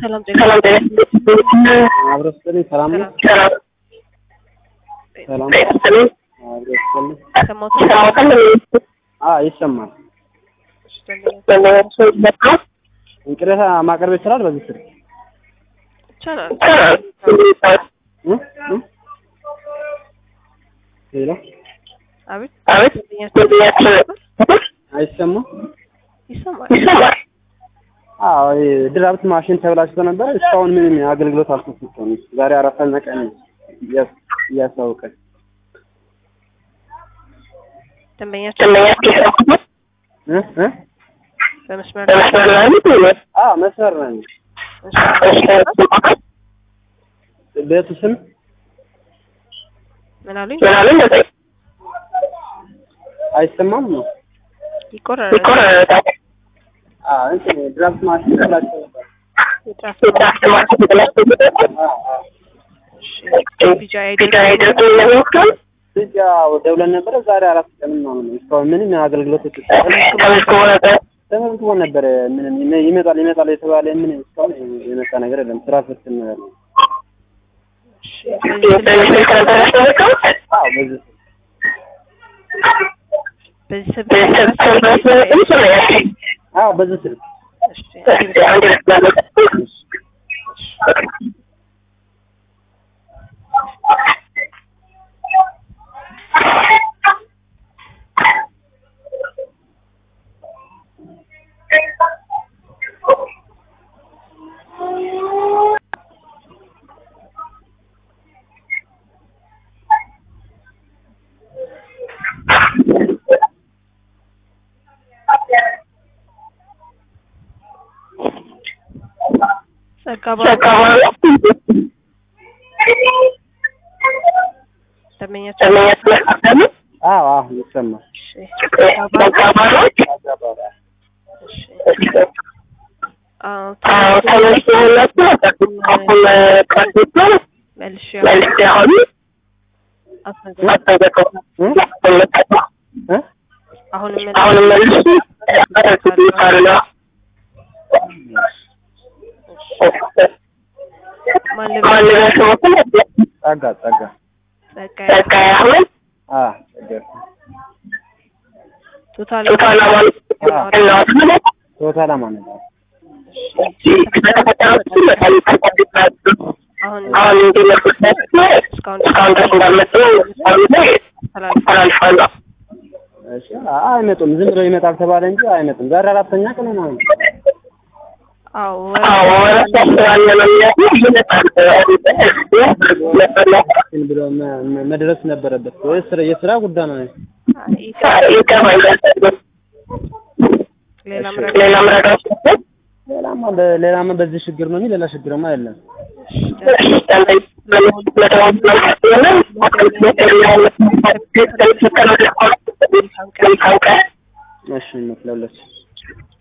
ሰላም አብረስልኝ ሰላም ነው። ሰላም አብረስልኝ ይሰማል። እንቅሬታ ማቅረብ ይችላል በዚህ ስልክ ይቻላል። ሄሎ አቤት አይሰማም? ይሰማል። ድራፍት ማሽን ተብላሽቶ ነበር። እስካሁን ምንም አገልግሎት አልተሰጠም። ዛሬ አራተኛ ቀን እያሳወቀን ደንበኛችን በመስመር መስመር ነኝ። ቤቱ ስም ምን አሉኝ? አይሰማም ነው ይቆራረጣል። ድራፍት ማሽን ተብላሽቶ ነበር። ደውለን ነበረ። ዛሬ አራት ቀን ነው። እስካሁን ምንም አገልግሎት ተመዝግቦ ነበር። ምንም ይመጣል የተባለ ምን እስካሁን የመጣ ነገር የለም። ስራ ፈትን ነው ያለው። በዚህ ስልክ ይሰማል። ቶታል አማን አይመጡም። ዝም ብሎ ይመጣል ተባለ እንጂ አይመጡም። ዛሬ አራተኛ ቀን ነው። መድረስ ነበረበት ወይስ የስራ ጉዳይ ነው? ሌላማ በዚህ ችግር ነው እንጂ ሌላ ችግርማ የለም። እሺ